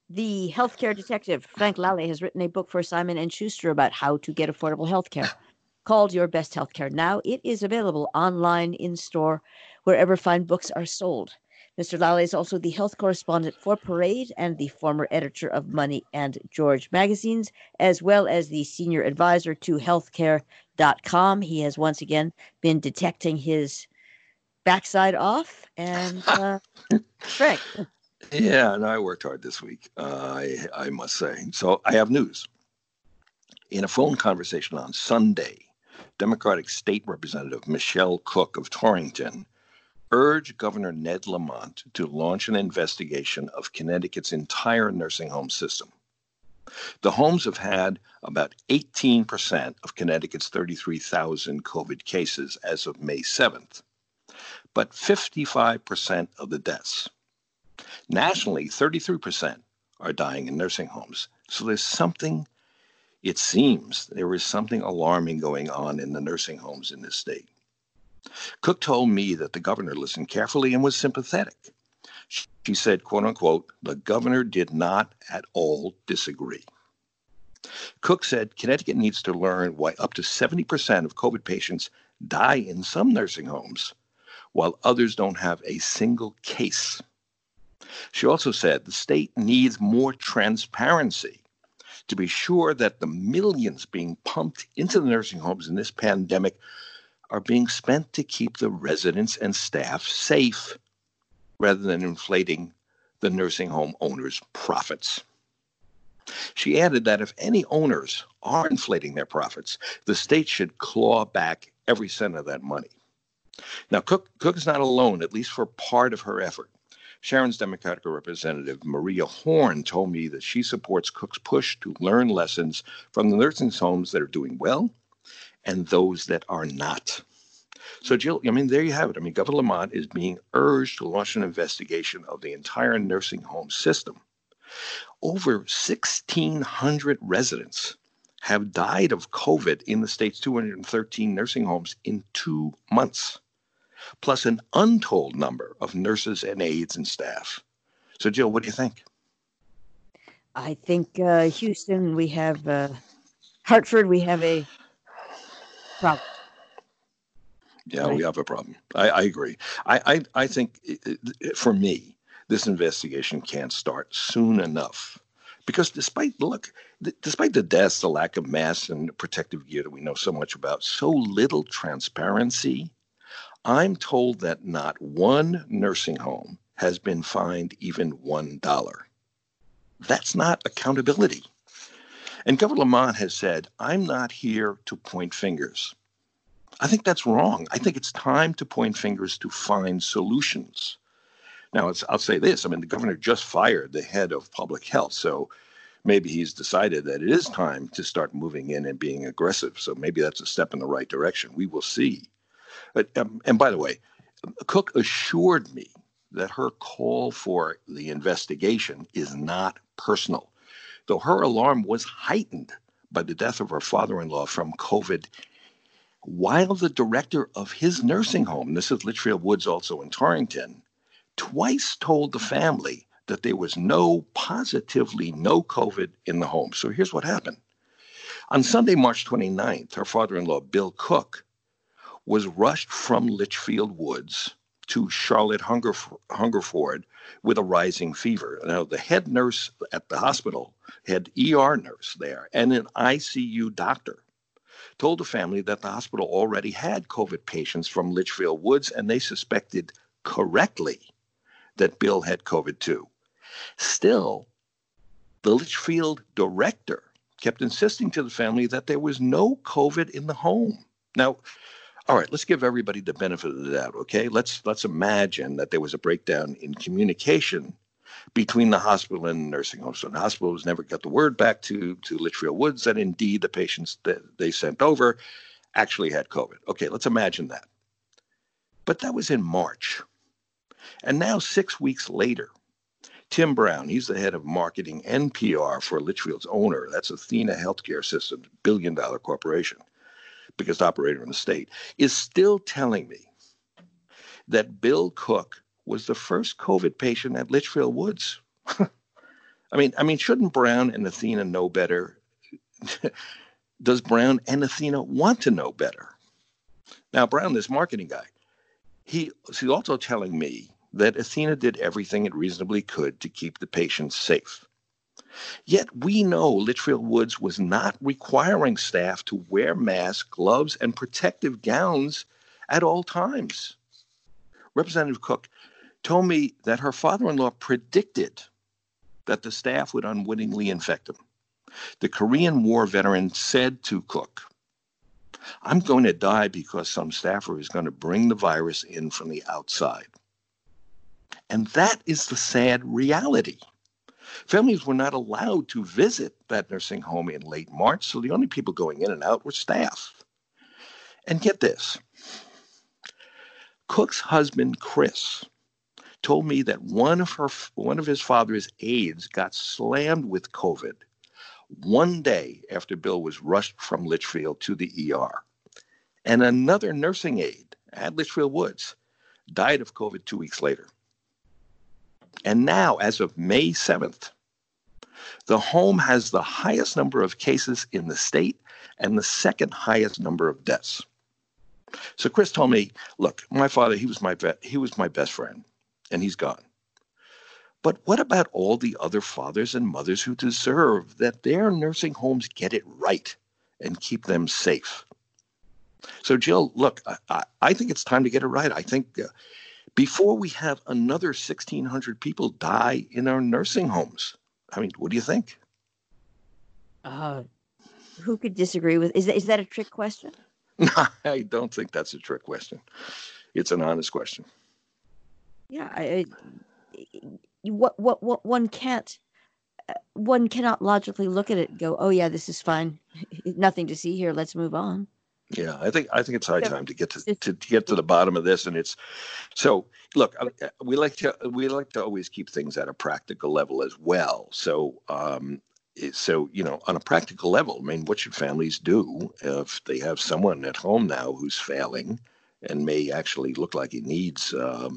The healthcare detective Frank Lally has written a book for Simon & Schuster about how to get affordable healthcare called Your Best Healthcare Now. It is available online, in-store, wherever fine books are sold. Mr. Lally is also the health correspondent for Parade and the former editor of Money and George magazines, as well as the senior advisor to healthcare.com. He has once again been detecting his backside off. And Frank. Yeah, and I worked hard this week, I must say. So I have news. In a phone conversation on Sunday, Democratic State Representative Michelle Cook of Torrington urged Governor Ned Lamont to launch an investigation of Connecticut's entire nursing home system. The homes have had about 18% of Connecticut's 33,000 COVID cases as of May 7th, but 55% of the deaths. Nationally, 33% are dying in nursing homes. So it seems there is something alarming going on in the nursing homes in this state. Cook told me that the governor listened carefully and was sympathetic. She said, quote unquote, the governor did not at all disagree. Cook said Connecticut needs to learn why up to 70% of COVID patients die in some nursing homes, while others don't have a single case. She also said the state needs more transparency to be sure that the millions being pumped into the nursing homes in this pandemic are being spent to keep the residents and staff safe rather than inflating the nursing home owners' profits. She added that if any owners are inflating their profits, the state should claw back every cent of that money. Now, Cook is not alone, at least for part of her effort. Sharon's Democratic Representative Maria Horn told me that she supports Cook's push to learn lessons from the nursing homes that are doing well and those that are not. So, Jill, there you have it. Governor Lamont is being urged to launch an investigation of the entire nursing home system. Over 1,600 residents have died of COVID in the state's 213 nursing homes in 2 months, plus an untold number of nurses and aides and staff. So, Jill, what do you think? I think Houston, we have Hartford, we have a problem. Yeah, right? We have a problem. I agree. I think, for me, this investigation can't start soon enough. Because despite the deaths, the lack of masks and protective gear that we know so much about, so little transparency, I'm told that not one nursing home has been fined even $1. That's not accountability. And Governor Lamont has said, I'm not here to point fingers. I think that's wrong. I think it's time to point fingers to find solutions. Now, I'll say this. The governor just fired the head of public health, so maybe he's decided that it is time to start moving in and being aggressive. So maybe that's a step in the right direction. We will see. But, and by the way, Cook assured me that her call for the investigation is not personal, though her alarm was heightened by the death of her father-in-law from COVID, while the director of his nursing home, this is Litchfield Woods also in Torrington, twice told the family that there was positively no COVID in the home. So here's what happened. On Sunday, March 29th, her father-in-law, Bill Cook, was rushed from Litchfield Woods to Charlotte Hungerford with a rising fever. Now, the head nurse at the hospital, head ER nurse there, and an ICU doctor told the family that the hospital already had COVID patients from Litchfield Woods, and they suspected correctly that Bill had COVID too. Still, the Litchfield director kept insisting to the family that there was no COVID in the home. Now, all right, let's give everybody the benefit of the doubt, okay? Let's imagine that there was a breakdown in communication between the hospital and the nursing home. So the hospitals never got the word back to Litchfield Woods that indeed the patients that they sent over actually had COVID. Okay, let's imagine that. But that was in March. And now 6 weeks later, Tim Brown, he's the head of marketing and PR for Litchfield's owner. That's Athena Healthcare Systems, billion-dollar corporation, biggest operator in the state, is still telling me that Bill Cook was the first COVID patient at Litchfield Woods. Shouldn't Brown and Athena know better? Does Brown and Athena want to know better? Now, Brown, this marketing guy, he's also telling me that Athena did everything it reasonably could to keep the patients safe. Yet we know Litchfield Woods was not requiring staff to wear masks, gloves, and protective gowns at all times. Representative Cook told me that her father-in-law predicted that the staff would unwittingly infect him. The Korean War veteran said to Cook, "I'm going to die because some staffer is going to bring the virus in from the outside." And that is the sad reality. Families were not allowed to visit that nursing home in late March, so the only people going in and out were staff. And get this, Cook's husband, Chris, told me that one of his father's aides got slammed with COVID one day after Bill was rushed from Litchfield to the ER. And another nursing aide at Litchfield Woods died of COVID 2 weeks later. And now, as of May 7th, the home has the highest number of cases in the state and the second highest number of deaths. So Chris told me, look, my father, he was my best friend, and he's gone. But what about all the other fathers and mothers who deserve that their nursing homes get it right and keep them safe? So, Jill, look, I think it's time to get it right. I think before we have another 1,600 people die in our nursing homes. What do you think? Who could disagree with? Is that a trick question? No, I don't think that's a trick question. It's an honest question. Yeah, one cannot logically look at it and go, "Oh yeah, this is fine. Nothing to see here. Let's move on." Yeah, I think it's high time to get to the bottom of this, and it's so. Look, we like to always keep things at a practical level as well. So, on a practical level, what should families do if they have someone at home now who's failing and may actually look like he needs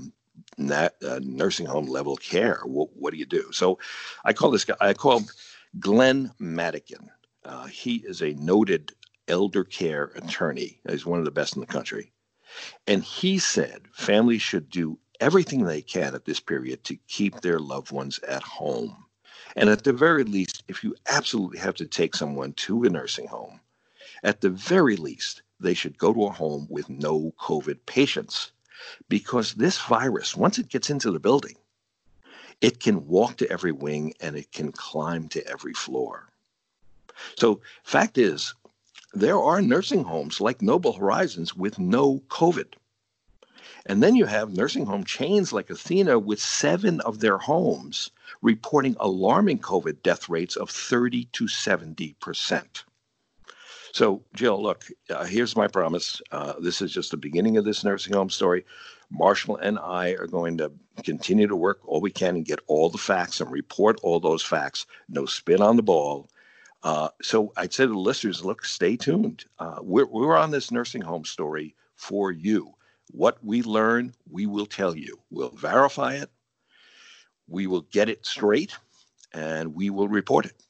nursing home level care? What do you do? So, I called Glenn Madigan. He is a noted elder care attorney. He's one of the best in the country. And he said families should do everything they can at this period to keep their loved ones at home. And at the very least, if you absolutely have to take someone to a nursing home, at the very least, they should go to a home with no COVID patients. Because this virus, once it gets into the building, it can walk to every wing and it can climb to every floor. So fact is, there are nursing homes like Noble Horizons with no COVID. And then you have nursing home chains like Athena with 7 of their homes reporting alarming COVID death rates of 30 to 70%. So, Jill, look, here's my promise. This is just the beginning of this nursing home story. Marshall and I are going to continue to work all we can and get all the facts and report all those facts. No spin on the ball. So I'd say to the listeners, look, stay tuned. We're on this nursing home story for you. What we learn, we will tell you. We'll verify it. We will get it straight, and we will report it.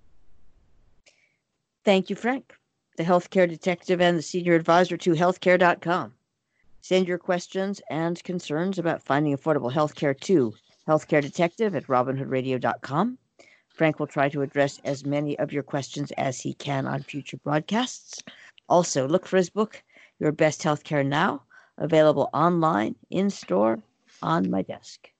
Thank you, Frank, the healthcare detective and the senior advisor to healthcare.com. Send your questions and concerns about finding affordable healthcare to healthcaredetective@robinhoodradio.com. Frank will try to address as many of your questions as he can on future broadcasts. Also, look for his book, Your Best Healthcare Now, available online, in store, on my desk.